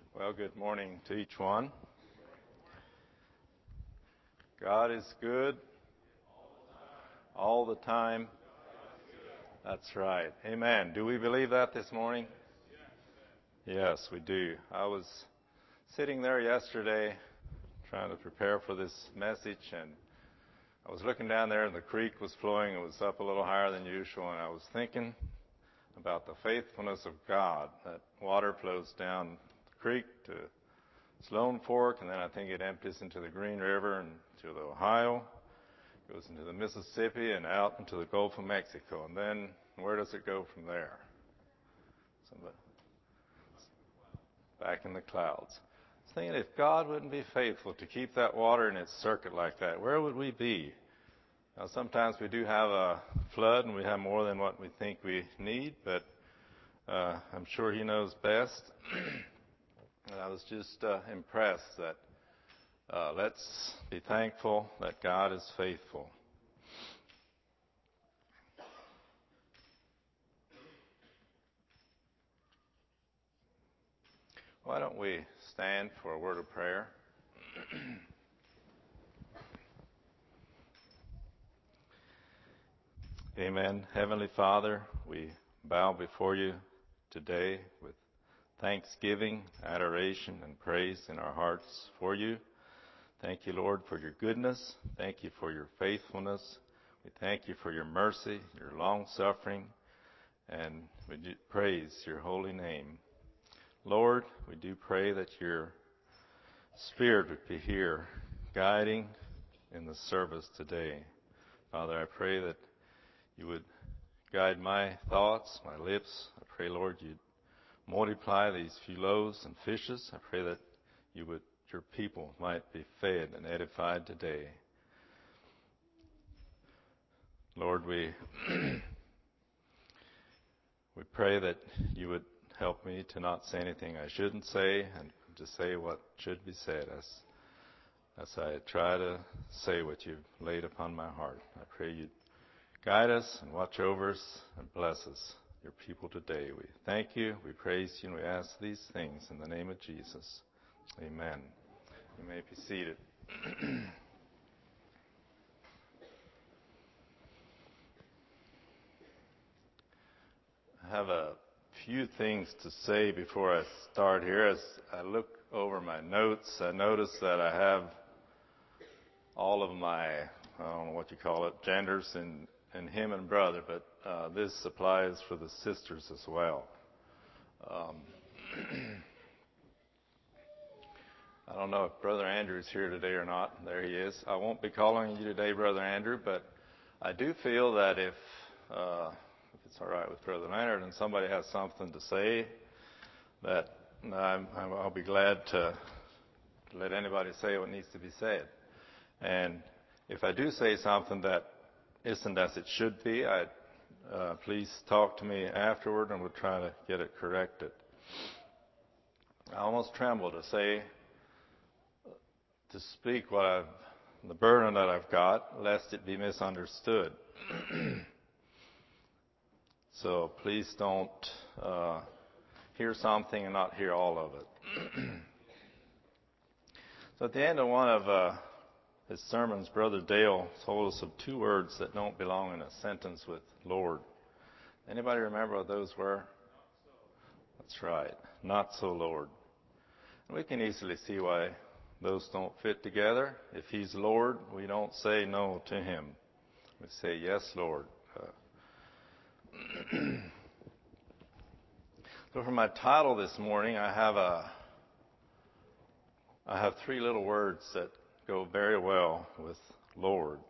Well, good morning to each one. God is good all the time. That's right. Amen. Do we believe that this morning? Yes, we do. I was sitting there yesterday trying to prepare for this message, and I was looking down there and the creek was flowing. It was up a little higher than usual, and I was thinking about the faithfulness of God. That water flows down the creek to Sloan Fork, and then I think it empties into the Green River and to the Ohio, goes into the Mississippi and out into the Gulf of Mexico. And then where does it go from there? Back in the clouds. I was thinking, if God wouldn't be faithful to keep that water in its circuit like that, where would we be? Now, sometimes we do have a flood and we have more than what we think we need, but I'm sure He knows best. And I was just impressed that let's be thankful that God is faithful. Why don't we stand for a word of prayer? Amen. Heavenly Father, we bow before you today with thanksgiving, adoration, and praise in our hearts for you. Thank you, Lord, for your goodness. Thank you for your faithfulness. We thank you for your mercy, your long-suffering, and we do praise your holy name. Lord, we do pray that your Spirit would be here, guiding in the service today. Father, I pray that you would guide my thoughts, my lips. I pray, Lord, you'd multiply these few loaves and fishes. I pray that your people might be fed and edified today. Lord, we pray that you would help me to not say anything I shouldn't say and to say what should be said as I try to say what you've laid upon my heart. I pray you'd guide us and watch over us and bless us, your people today. We thank you, we praise you, and we ask these things in the name of Jesus. Amen. You may be seated. I have a few things to say before I start here. As I look over my notes, I notice that I have all of my, I don't know what you call it, genders in him and brother, but this applies for the sisters as well. I don't know if Brother Andrew is here today or not. There he is. I won't be calling you today, Brother Andrew, but I do feel that if it's all right with Brother Leonard and somebody has something to say, that I'll be glad to let anybody say what needs to be said. And if I do say something that isn't as it should be, please talk to me afterward and we'll try to get it corrected. I almost tremble to speak the burden that I've got, lest it be misunderstood. So please don't hear something and not hear all of it. So at the end of one of his sermons, Brother Dale told us of two words that don't belong in a sentence with Lord. Anybody remember what those were? That's right. Not so, Lord. And we can easily see why those don't fit together. If He's Lord, we don't say no to Him. We say, yes, Lord. So for my title this morning, I have three little words that go very well with Lord.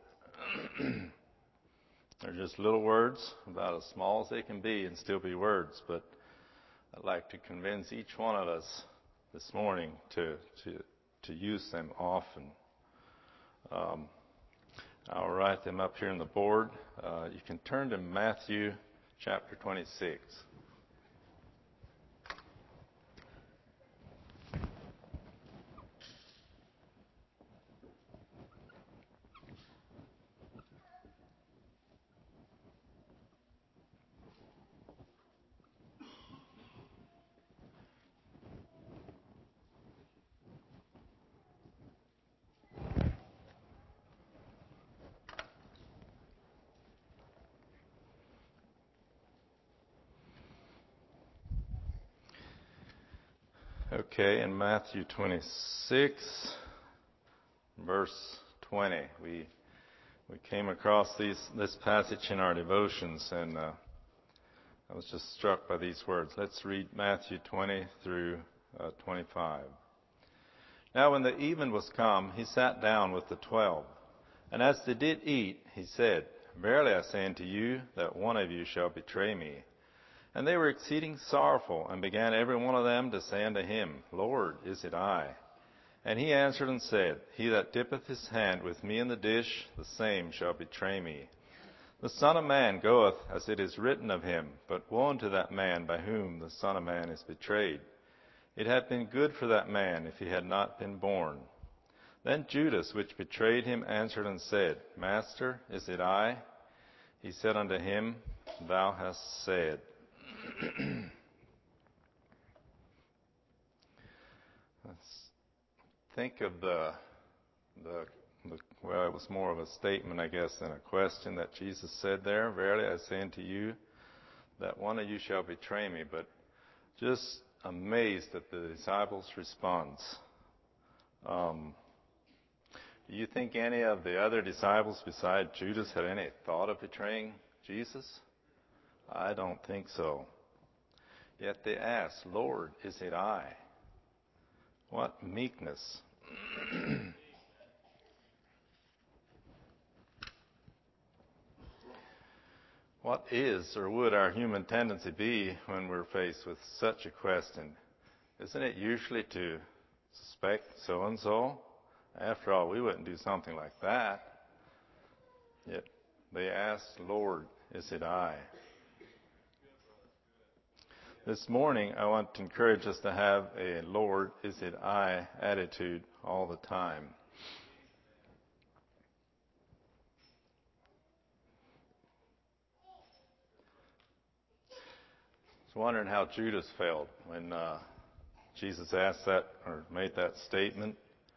They're just little words, about as small as they can be and still be words, but I'd like to convince each one of us this morning to use them often. I'll write them up here on the board. You can turn to Matthew chapter 26. Okay, in Matthew 26, verse 20, we came across this passage in our devotions, and I was just struck by these words. Let's read Matthew 20 through 25. Now when the even was come, he sat down with the 12. And as they did eat, he said, Verily I say unto you, that one of you shall betray me. And they were exceeding sorrowful, and began every one of them to say unto him, Lord, is it I? And he answered and said, He that dippeth his hand with me in the dish, the same shall betray me. The Son of Man goeth as it is written of him, but woe unto that man by whom the Son of Man is betrayed. It had been good for that man if he had not been born. Then Judas, which betrayed him, answered and said, Master, is it I? He said unto him, Thou hast said. Let's think of well, it was more of a statement, I guess, than a question that Jesus said there. Verily I say unto you, that one of you shall betray me. But just amazed at the disciples' response. Do you think any of the other disciples besides Judas had any thought of betraying Jesus? I don't think so. Yet they asked, Lord, is it I? What meekness. What is or would our human tendency be when we're faced with such a question? Isn't it usually to suspect so-and-so? After all, we wouldn't do something like that. Yet they asked, Lord, is it I? This morning, I want to encourage us to have a Lord, is it I attitude all the time. I was wondering how Judas felt when Jesus asked that or made that statement.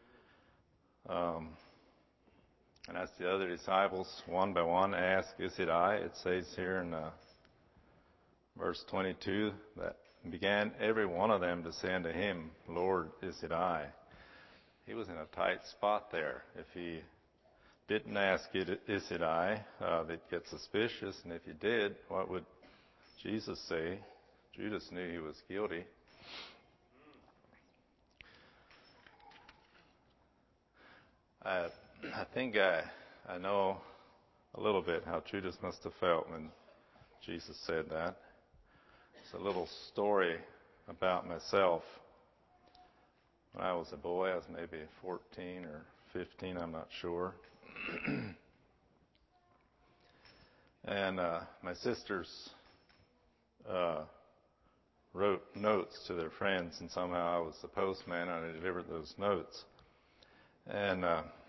And as the other disciples, one by one, asked, is it I? It says here in verse 22 that began every one of them to say unto him, Lord, is it I? He was in a tight spot there. If he didn't ask, is it I? They'd get suspicious. And if he did, what would Jesus say? Judas knew he was guilty. I think I know a little bit how Judas must have felt when Jesus said that. It's a little story about myself. When I was a boy, I was maybe 14 or 15, I'm not sure. And my sisters wrote notes to their friends, and somehow I was the postman and I delivered those notes. And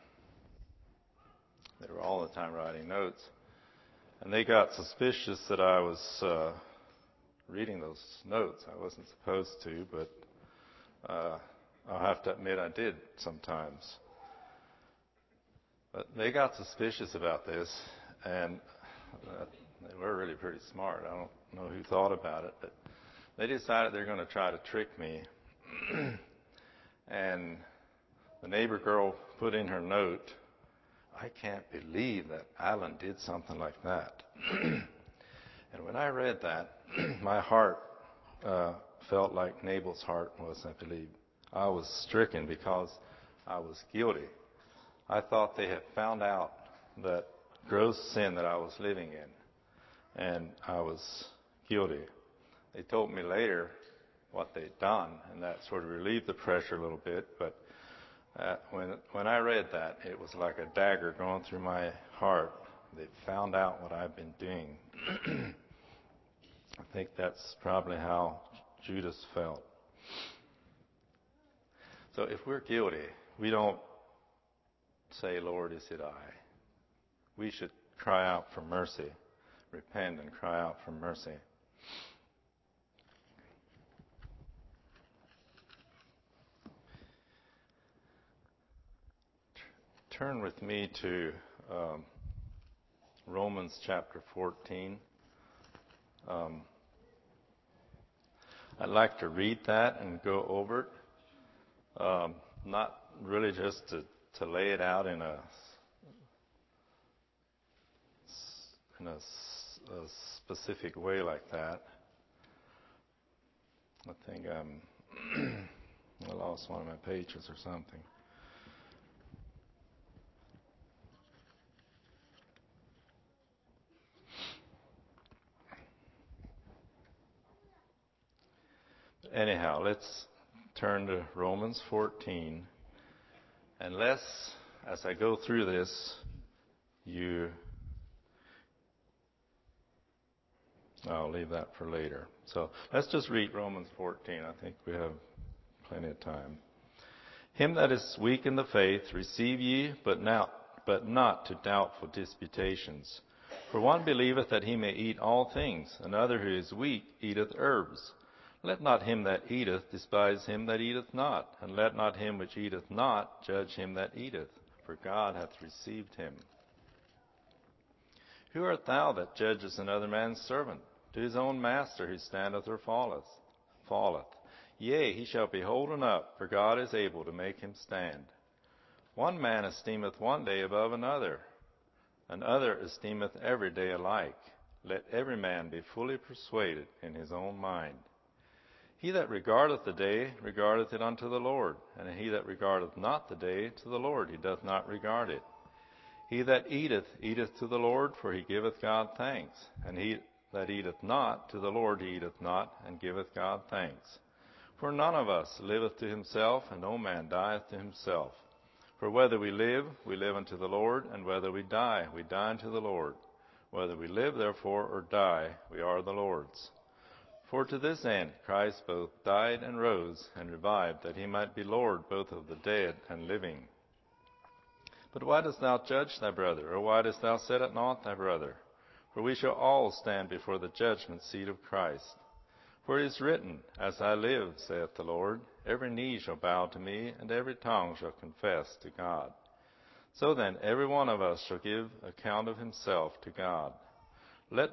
they were all the time writing notes. And they got suspicious that I was reading those notes. I wasn't supposed to, but I'll have to admit I did sometimes. But they got suspicious about this, and they were really pretty smart. I don't know who thought about it, but they decided they're going to try to trick me. And the neighbor girl put in her note, I can't believe that Alan did something like that. And when I read that, my heart felt like Nabal's heart was, I believe. I was stricken because I was guilty. I thought they had found out that gross sin that I was living in, and I was guilty. They told me later what they'd done, and that sort of relieved the pressure a little bit, but when I read that, it was like a dagger going through my heart. They found out what I've been doing. I think that's probably how Judas felt. So if we're guilty, we don't say, Lord, is it I? We should cry out for mercy, repent and cry out for mercy. Turn with me to Romans chapter 14. I'd like to read that and go over it. Not really just to lay it out in a specific way like that. I think I lost one of my pages or something. Anyhow, let's turn to Romans 14. Unless, as I go through this, I'll leave that for later. So let's just read Romans 14. I think we have plenty of time. Him that is weak in the faith, receive ye, but not to doubtful disputations. For one believeth that he may eat all things, another who is weak eateth herbs. Let not him that eateth despise him that eateth not, and let not him which eateth not judge him that eateth, for God hath received him. Who art thou that judgest another man's servant? To his own master he standeth or falleth. Yea, he shall be holden up, for God is able to make him stand. One man esteemeth one day above another, other esteemeth every day alike. Let every man be fully persuaded in his own mind. He that regardeth the day regardeth it unto the Lord, and he that regardeth not the day to the Lord he doth not regard it. He that eateth, eateth to the Lord, for he giveth God thanks. And he that eateth not, to the Lord he eateth not, and giveth God thanks. For none of us liveth to himself, and no man dieth to himself. For whether we live unto the Lord, and whether we die unto the Lord. Whether we live, therefore, or die, we are the Lord's. For to this end Christ both died and rose, and revived, that he might be Lord both of the dead and living. But why dost thou judge thy brother, or why dost thou set at naught thy brother? For we shall all stand before the judgment seat of Christ. For it is written, As I live, saith the Lord, every knee shall bow to me, and every tongue shall confess to God. So then every one of us shall give account of himself to God. Let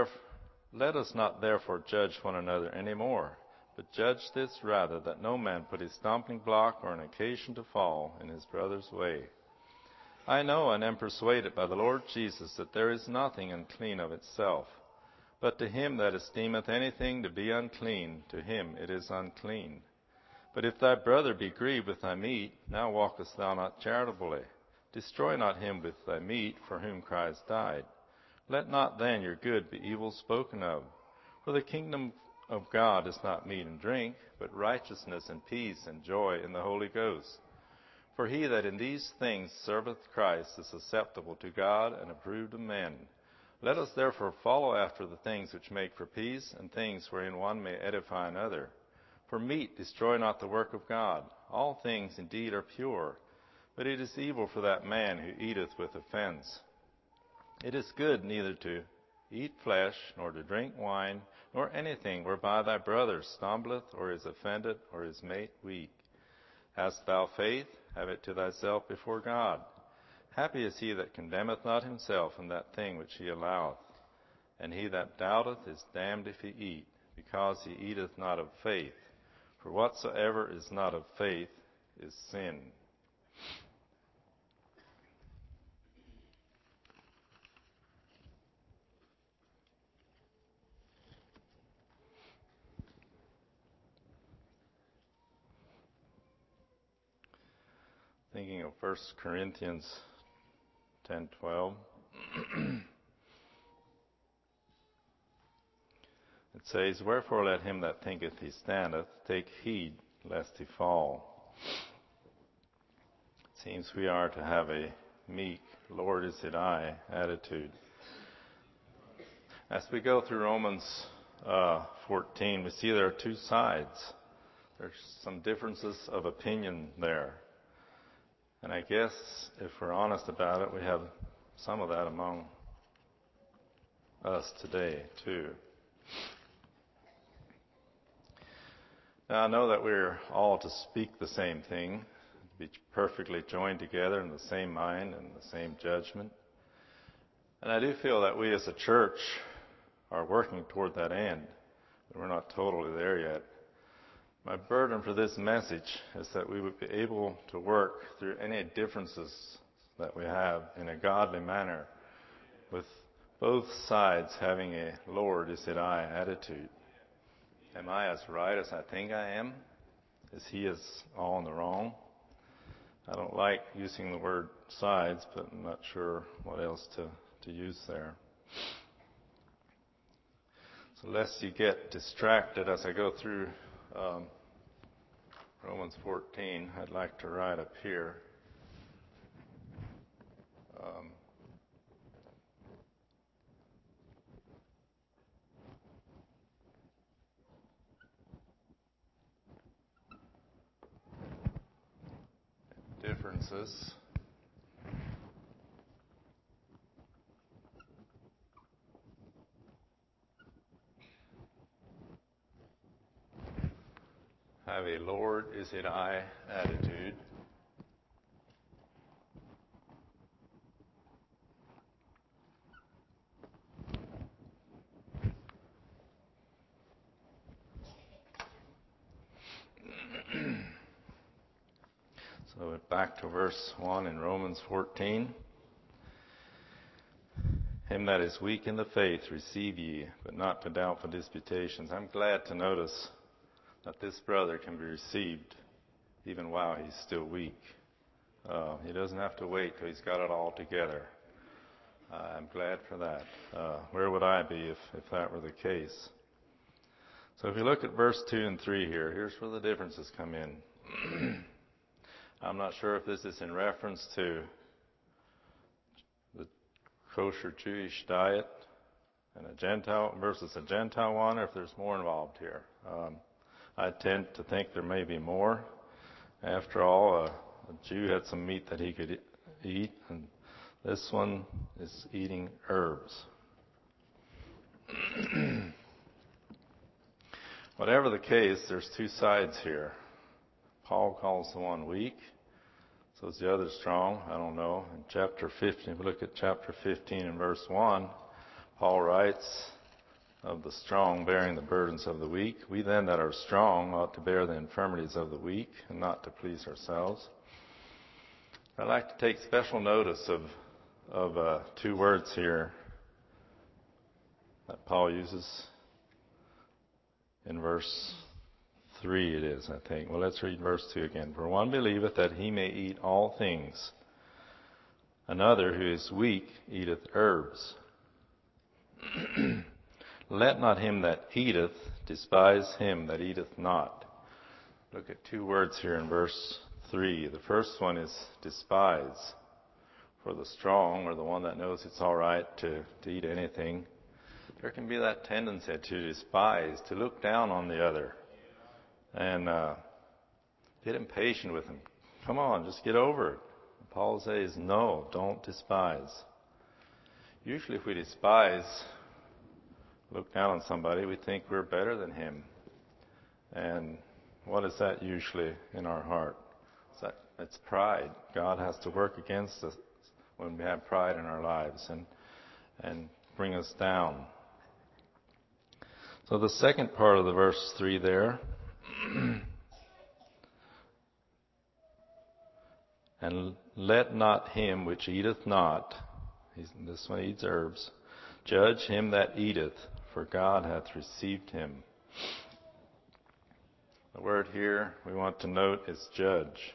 us not therefore judge one another any more, but judge this rather, that no man put his stumbling block or an occasion to fall in his brother's way. I know and am persuaded by the Lord Jesus that there is nothing unclean of itself. But to him that esteemeth anything to be unclean, to him it is unclean. But if thy brother be grieved with thy meat, now walkest thou not charitably. Destroy not him with thy meat, for whom Christ died. Let not then your good be evil spoken of. For the kingdom of God is not meat and drink, but righteousness and peace and joy in the Holy Ghost. For he that in these things serveth Christ is acceptable to God and approved of men. Let us therefore follow after the things which make for peace, and things wherein one may edify another. For meat destroy not the work of God. All things indeed are pure, but it is evil for that man who eateth with offense. It is good neither to eat flesh, nor to drink wine, nor anything whereby thy brother stumbleth, or is offended, or is made weak. Hast thou faith? Have it to thyself before God. Happy is he that condemneth not himself in that thing which he alloweth. And he that doubteth is damned if he eat, because he eateth not of faith. For whatsoever is not of faith is sin. Thinking of 1 Corinthians 10:12. It says, Wherefore let him that thinketh he standeth take heed lest he fall. It seems we are to have a meek, Lord, is it I attitude. As we go through Romans 14, we see there are two sides. There's some differences of opinion there. And I guess, if we're honest about it, we have some of that among us today, too. Now, I know that we're all to speak the same thing, to be perfectly joined together in the same mind and the same judgment. And I do feel that we as a church are working toward that end. We're not totally there yet. My burden for this message is that we would be able to work through any differences that we have in a godly manner, with both sides having a Lord, is it I attitude. Am I as right as I think I am? Is he as all in the wrong? I don't like using the word sides, but I'm not sure what else to use there. So lest you get distracted as I go through Romans 14, I'd like to write up here. Differences. Have a Lord, is it I attitude. So back to verse 1 in Romans 14. Him that is weak in the faith receive ye, but not to doubtful disputations. I'm glad to notice that this brother can be received even while he's still weak. He doesn't have to wait till he's got it all together. I'm glad for that. Where would I be if that were the case? So if you look at verse 2 and 3 here, here's where the differences come in. I'm not sure if this is in reference to the kosher Jewish diet and a Gentile versus a Gentile one, or if there's more involved here. I tend to think there may be more. After all, a Jew had some meat that he could eat, and this one is eating herbs. Whatever the case, there's two sides here. Paul calls the one weak, so is the other strong? I don't know. In chapter 15, if we look at chapter 15 and verse 1, Paul writes of the strong bearing the burdens of the weak. We then that are strong ought to bear the infirmities of the weak and not to please ourselves. I'd like to take special notice of two words here that Paul uses in verse 3 it is, I think. Well, let's read verse 2 again. For one believeth that he may eat all things. Another who is weak eateth herbs. Let not him that eateth despise him that eateth not. Look at two words here in verse 3. The first one is despise. For the strong, or the one that knows it's all right to eat anything, there can be that tendency to despise, to look down on the other, and get impatient with him. Come on, just get over it. Paul says, no, don't despise. Usually if we despise, look down on somebody, we think we're better than him. And what is that usually in our heart? It's pride. God has to work against us when we have pride in our lives and bring us down. So the second part of the verse 3 there, and let not him which eateth not, this one eats herbs, judge him that eateth, for God hath received him. The word here we want to note is judge.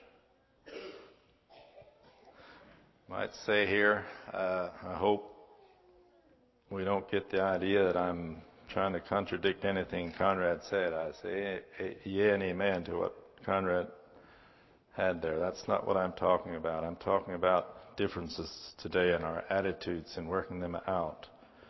Might say here, I hope we don't get the idea that I'm trying to contradict anything Conrad said. I say yea and amen to what Conrad had there. That's not what I'm talking about. I'm talking about differences today in our attitudes and working them out.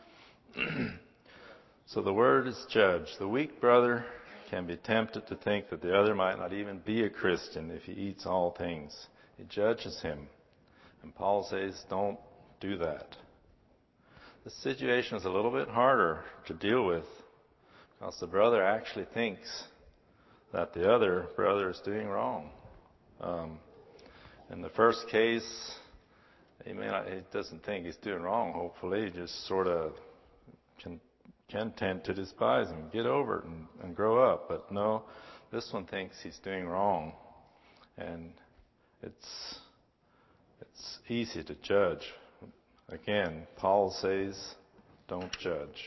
So the word is judge. The weak brother can be tempted to think that the other might not even be a Christian if he eats all things. He judges him. And Paul says, don't do that. The situation is a little bit harder to deal with because the brother actually thinks that the other brother is doing wrong. In the first case, he doesn't think he's doing wrong, hopefully. He just sort of can can tend to despise him. Get over it and grow up. But no, this one thinks he's doing wrong. And it's easy to judge. Again, Paul says, don't judge.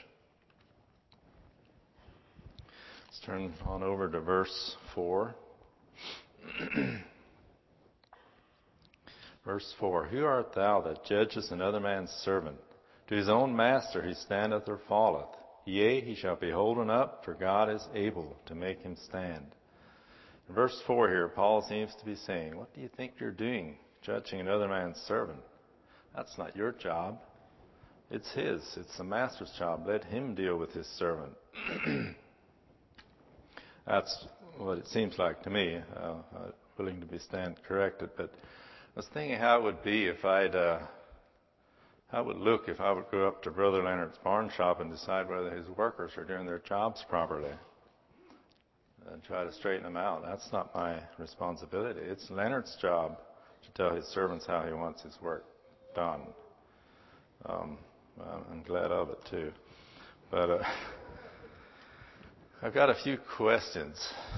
Let's turn on over to verse 4. Verse 4, who art thou that judgest another man's servant? To his own master he standeth or falleth. Yea, he shall be holden up, for God is able to make him stand. In verse 4 here, Paul seems to be saying, what do you think you're doing, judging another man's servant? That's not your job. It's his. It's the master's job. Let him deal with his servant. That's what it seems like to me. I'm willing to be stand corrected, but I was thinking how it would be if how it would look if I would go up to Brother Leonard's barn shop and decide whether his workers are doing their jobs properly and try to straighten them out. That's not my responsibility. It's Leonard's job to tell his servants how he wants his work done. I'm glad of it too. But I've got a few questions.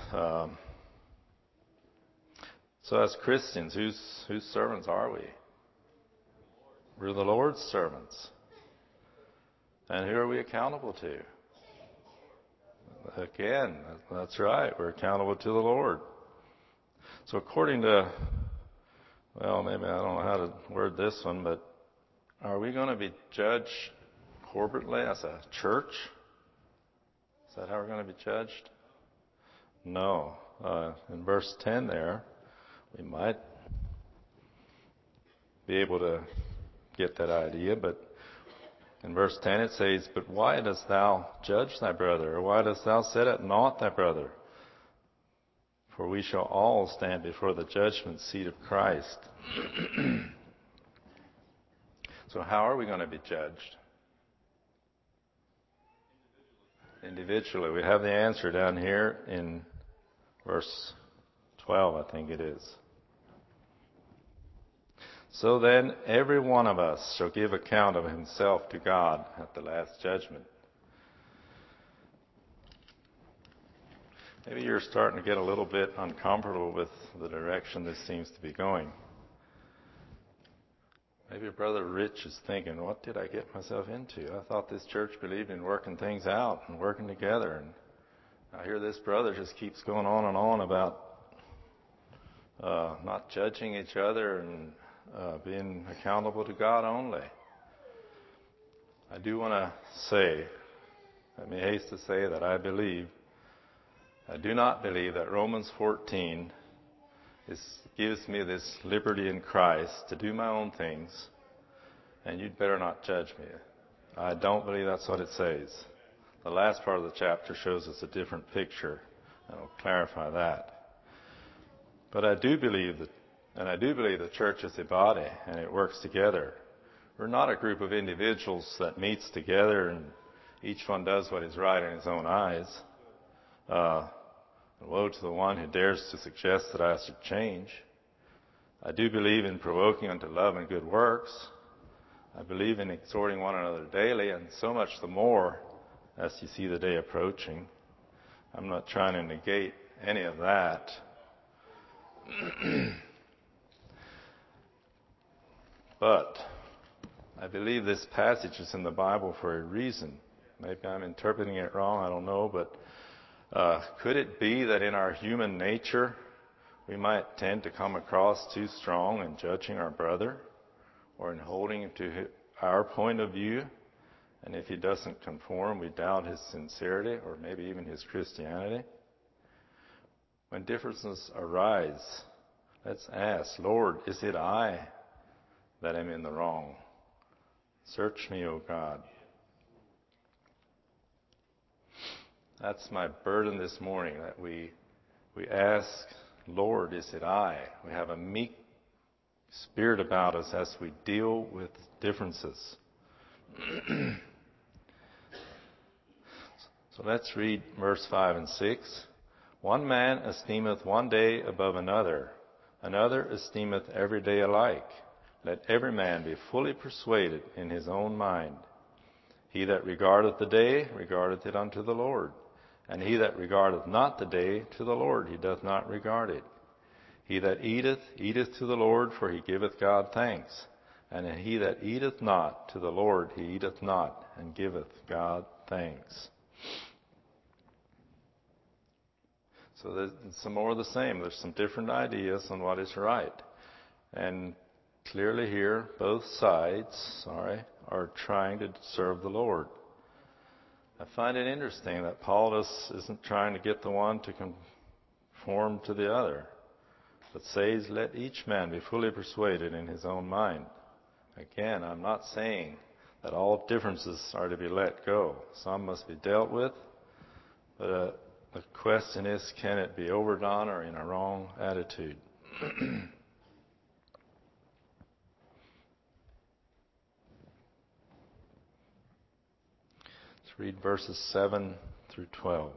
So as Christians, whose servants are we? We're the Lord's servants. And who are we accountable to? Again, that's right. We're accountable to the Lord. So according to, well, maybe I don't know how to word this one, but are we going to be judged corporately as a church? Is that how we're going to be judged? No. In verse 10 there, we might be able to get that idea, but in verse 10 it says, but why dost thou judge thy brother, or why dost thou set at naught thy brother? For we shall all stand before the judgment seat of Christ. So how are we going to be judged? Individually. We have the answer down here in verse 12, I think it is. So then, every one of us shall give account of himself to God at the last judgment. Maybe you're starting to get a little bit uncomfortable with the direction this seems to be going. Maybe Brother Rich is thinking, what did I get myself into? I thought this church believed in working things out and working together. And I hear this brother just keeps going on about not judging each other and being accountable to God only. I do want to say, let me haste to say that I do not believe that Romans 14 gives me this liberty in Christ to do my own things, and you'd better not judge me. I don't believe that's what it says. The last part of the chapter shows us a different picture, and I'll clarify that. But I do believe the church is a body, and it works together. We're not a group of individuals that meets together and each one does what is right in his own eyes. Woe to the one who dares to suggest that I should change. I do believe in provoking unto love and good works. I believe in exhorting one another daily, and so much the more as you see the day approaching. I'm not trying to negate any of that. But I believe this passage is in the Bible for a reason. Maybe I'm interpreting it wrong, I don't know, but could it be that in our human nature we might tend to come across too strong in judging our brother or in holding him to our point of view? And if he doesn't conform, we doubt his sincerity or maybe even his Christianity. When differences arise, let's ask, Lord, is it I that am in the wrong? Search me, O God. That's my burden this morning, that we ask, Lord, is it I? We have a meek spirit about us as we deal with differences. So let's read verse 5 and 6. One man esteemeth one day above another, another esteemeth every day alike. Let every man be fully persuaded in his own mind. He that regardeth the day regardeth it unto the Lord. And he that regardeth not the day, to the Lord he doth not regard it. He that eateth, eateth to the Lord, for he giveth God thanks. And he that eateth not, to the Lord he eateth not, and giveth God thanks. So there's some more of the same. There's some different ideas on what is right. And clearly here, both sides, are trying to serve the Lord. I find it interesting that Paul isn't trying to get the one to conform to the other, but says, let each man be fully persuaded in his own mind. Again, I'm not saying that all differences are to be let go. Some must be dealt with, but the question is, can it be overdone or in a wrong attitude? Read verses 7 through 12.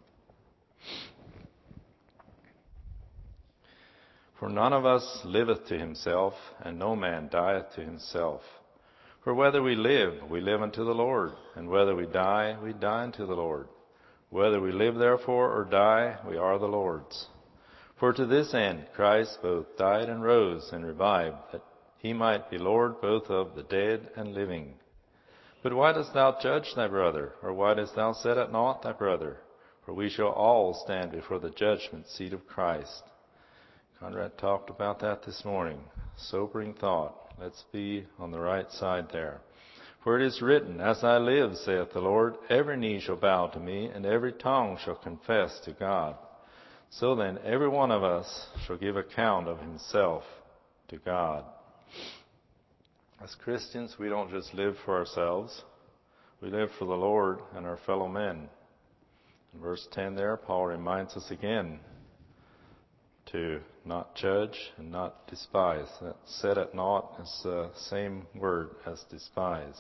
For none of us liveth to himself, and no man dieth to himself. For whether we live, we live unto the Lord, and whether we die unto the Lord. Whether we live therefore or die, we are the Lord's. For to this end Christ both died and rose and revived, that he might be Lord both of the dead and living. But why dost thou judge thy brother? Or why dost thou set at naught thy brother? For we shall all stand before the judgment seat of Christ. Conrad talked about that this morning. Sobering thought. Let's be on the right side there. For it is written, As I live, saith the Lord, every knee shall bow to me, and every tongue shall confess to God. So then, every one of us shall give account of himself to God. As Christians, we don't just live for ourselves. We live for the Lord and our fellow men. In verse 10 there, Paul reminds us again to not judge and not despise. That set at naught is the same word as despise.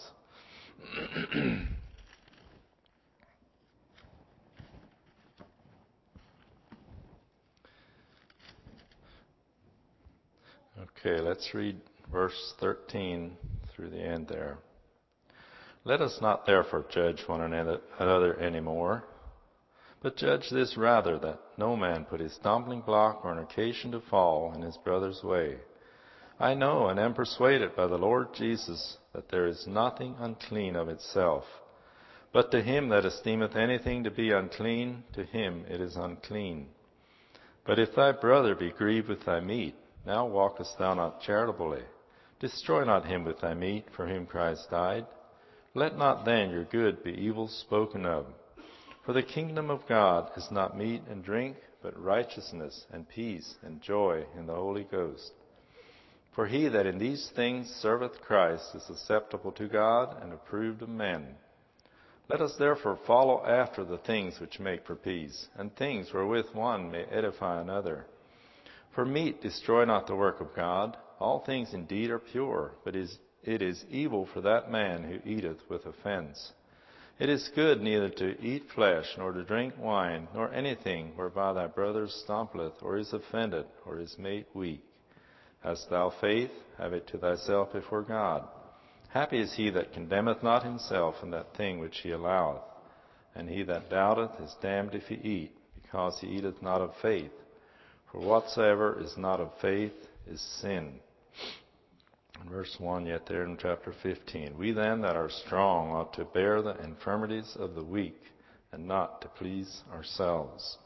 Okay, let's read verse 13 through the end there. Let us not therefore judge one another anymore, but judge this rather, that no man put his stumbling block or an occasion to fall in his brother's way. I know and am persuaded by the Lord Jesus that there is nothing unclean of itself. But to him that esteemeth anything to be unclean, to him it is unclean. But if thy brother be grieved with thy meat, now walkest thou not charitably. Destroy not him with thy meat, for whom Christ died. Let not then your good be evil spoken of. For the kingdom of God is not meat and drink, but righteousness and peace and joy in the Holy Ghost. For he that in these things serveth Christ is acceptable to God and approved of men. Let us therefore follow after the things which make for peace, and things wherewith one may edify another. For meat destroy not the work of God. All things indeed are pure, but it is evil for that man who eateth with offense. It is good neither to eat flesh, nor to drink wine, nor anything whereby thy brother stumbleth, or is offended, or is made weak. Hast thou faith? Have it to thyself before God. Happy is he that condemneth not himself in that thing which he alloweth. And he that doubteth is damned if he eat, because he eateth not of faith. For whatsoever is not of faith is sin. In verse 1 yet there in chapter 15. We then that are strong ought to bear the infirmities of the weak, and not to please ourselves.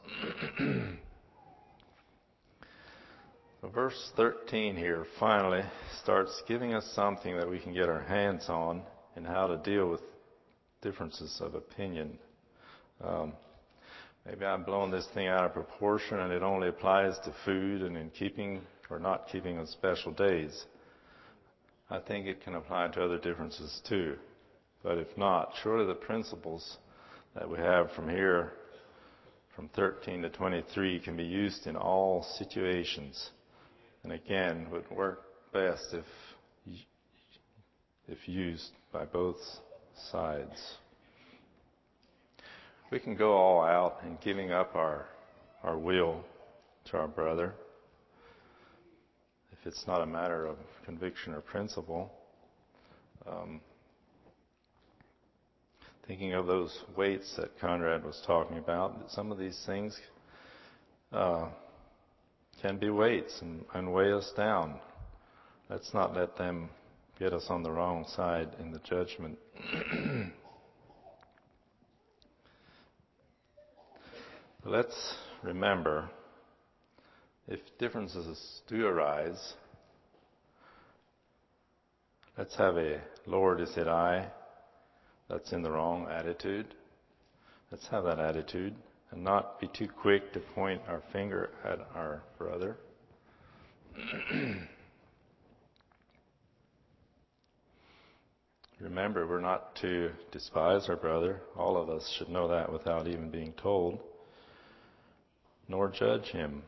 So verse 13 here finally starts giving us something that we can get our hands on in how to deal with differences of opinion. Maybe I'm blowing this thing out of proportion and it only applies to food and in keeping or not keeping of special days. I think it can apply to other differences too. But if not, surely the principles that we have from here, from 13 to 23, can be used in all situations. And again, would work best if used by both sides. We can go all out in giving up our will to our brother if it's not a matter of conviction or principle. Thinking of those weights that Conrad was talking about, some of these things can be weights and weigh us down. Let's not let them get us on the wrong side in the judgment. Let's remember, if differences do arise, let's have a "Lord, is it I?" that's in the wrong attitude. Let's have that attitude and not be too quick to point our finger at our brother. Remember, we're not to despise our brother. All of us should know that without even being told, nor judge him.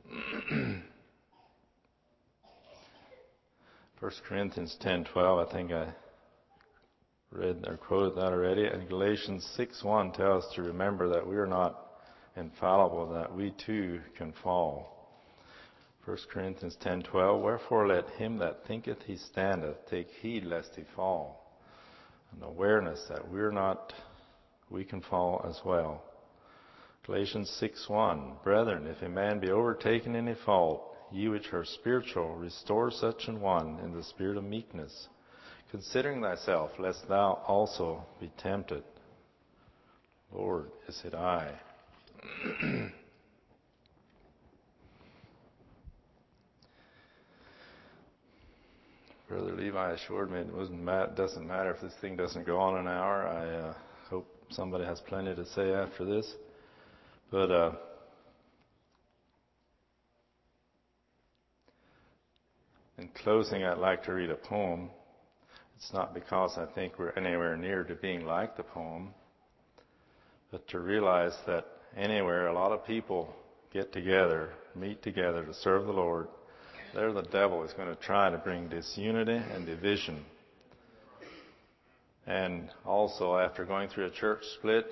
1 Corinthians 10:12, I think I read or quoted that already. And Galatians 6:1 tells us to remember that we are not infallible, that we too can fall. 1 Corinthians 10:12, wherefore let him that thinketh he standeth take heed lest he fall. An awareness that we can fall as well. Galatians 6:1, brethren, if a man be overtaken in a fault, ye which are spiritual, restore such an one in the spirit of meekness, considering thyself, lest thou also be tempted. Lord, is it I? Brother Levi assured me it doesn't matter if this thing doesn't go on an hour. I hope somebody has plenty to say after this. But in closing, I'd like to read a poem. It's not because I think we're anywhere near to being like the poem, but to realize that anywhere a lot of people get together, meet together to serve the Lord, there the devil is going to try to bring disunity and division. And also, after going through a church split,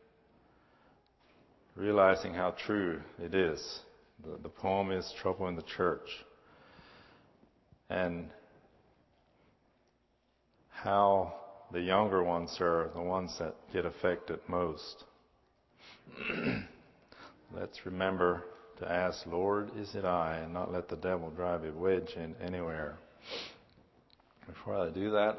realizing how true it is. The poem is trouble in the church. And how the younger ones are the ones that get affected most. Let's remember to ask, Lord, is it I? And not let the devil drive a wedge in anywhere. Before I do that,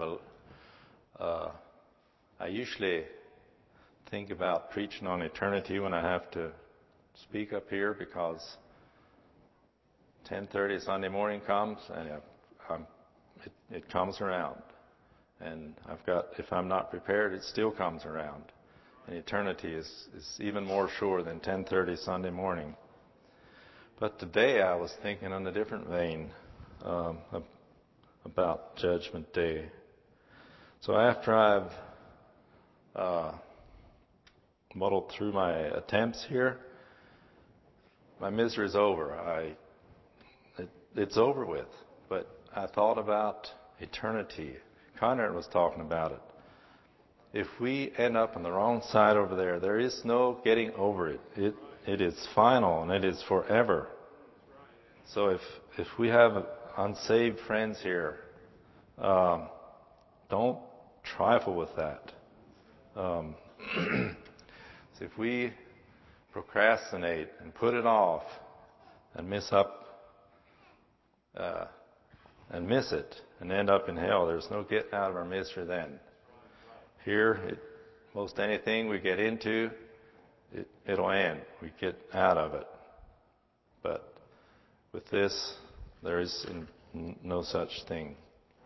I usually think about preaching on eternity when I have to speak up here, because 10:30 Sunday morning comes and it comes around. And if I'm not prepared, it still comes around. And eternity is even more sure than 10:30 Sunday morning. But today I was thinking on a different vein about Judgment Day. So after I've muddled through my attempts here, my misery is over. It's over with. But I thought about eternity. Conrad was talking about it. If we end up on the wrong side over there, there is no getting over it. It is final and it is forever. So if we have unsaved friends here, don't trifle with that. So if we procrastinate and put it off and miss it and end up in hell, there's no getting out of our misery then. Here, most anything we get into, it'll end. We get out of it. But with this, there is no such thing.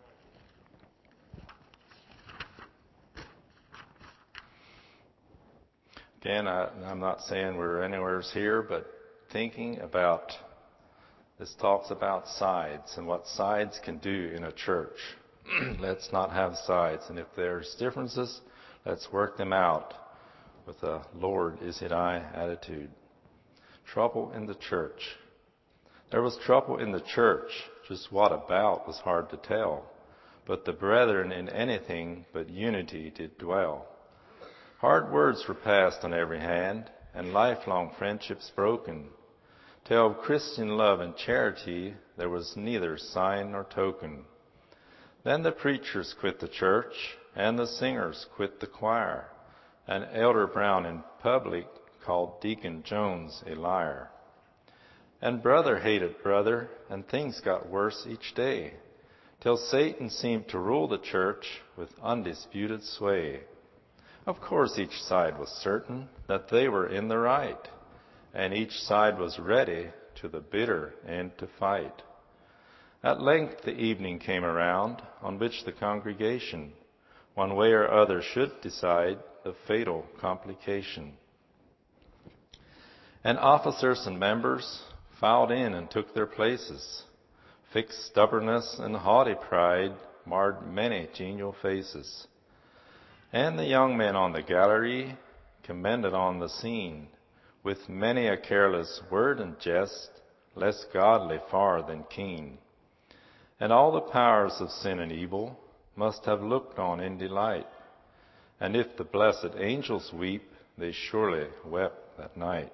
Again, I'm not saying we're anywhere here, but thinking about, this talks about sides and what sides can do in a church. Let's not have sides. And if there's differences, let's work them out with a Lord, is it I attitude. Trouble in the church. There was trouble in the church. Just what about was hard to tell. But the brethren in anything but unity did dwell. Hard words were passed on every hand, and lifelong friendships broken. Till of Christian love and charity there was neither sign nor token. Then the preachers quit the church, and the singers quit the choir, and Elder Brown in public called Deacon Jones a liar. And brother hated brother, and things got worse each day, till Satan seemed to rule the church with undisputed sway. Of course, each side was certain that they were in the right, and each side was ready to the bitter end to fight. At length the evening came around, on which the congregation, one way or other, should decide the fatal complication. And officers and members filed in and took their places. Fixed stubbornness and haughty pride marred many genial faces. And the young men on the gallery commended on the scene, with many a careless word and jest, less godly far than keen. And all the powers of sin and evil must have looked on in delight. And if the blessed angels weep, they surely wept that night.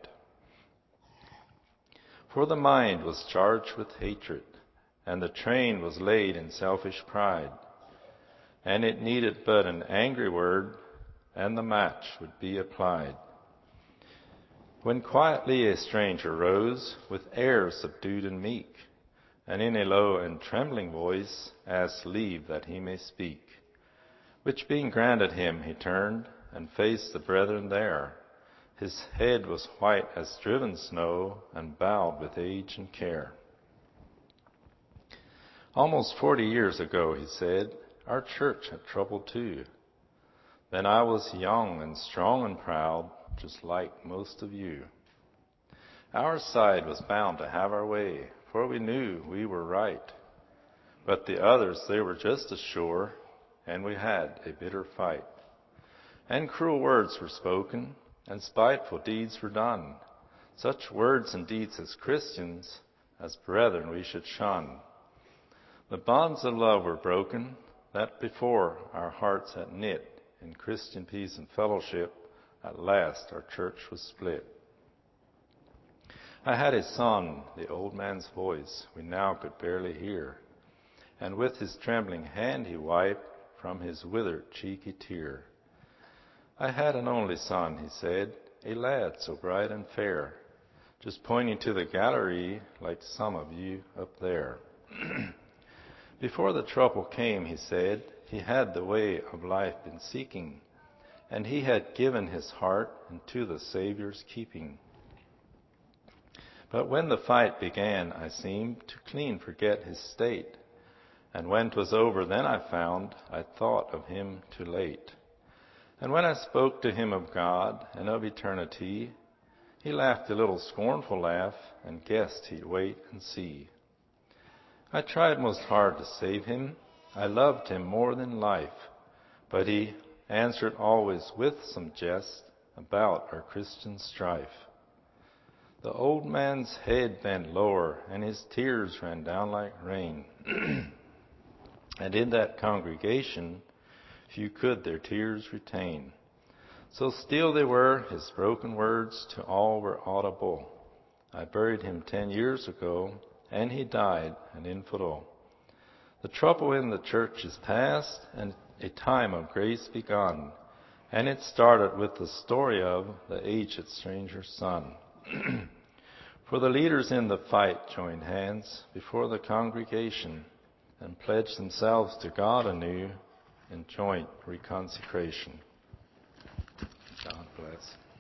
For the mind was charged with hatred, and the train was laid in selfish pride. And it needed but an angry word, and the match would be applied. When quietly a stranger rose, with air subdued and meek, and in a low and trembling voice asked leave that he may speak. Which being granted him, he turned and faced the brethren there. His head was white as driven snow, and bowed with age and care. Almost 40 years ago, he said, our church had trouble too. Then I was young and strong and proud, just like most of you. Our side was bound to have our way, for we knew we were right. But the others, they were just as sure, and we had a bitter fight. And cruel words were spoken, and spiteful deeds were done. Such words and deeds as Christians, as brethren, we should shun. The bonds of love were broken, that before our hearts had knit in Christian peace and fellowship, at last our church was split. I had a son, the old man's voice we now could barely hear, and with his trembling hand he wiped from his withered cheek a tear. I had an only son, he said, a lad so bright and fair, just pointing to the gallery like some of you up there. Before the trouble came, he said, he had the way of life been seeking, and he had given his heart into the Savior's keeping. But when the fight began, I seemed to clean forget his state. And when 'twas over, then I found I'd thought of him too late. And when I spoke to him of God and of eternity, he laughed a little scornful laugh and guessed he'd wait and see. I tried most hard to save him. I loved him more than life. But he answered always with some jest about our Christian strife. The old man's head bent lower, and his tears ran down like rain. And in that congregation, few could their tears retain. So still they were, his broken words to all were audible. I buried him 10 years ago, and he died an infidel. The trouble in the church is past, and a time of grace begun. And it started with the story of the aged stranger's son. For the leaders in the fight joined hands before the congregation and pledged themselves to God anew in joint reconsecration. God bless.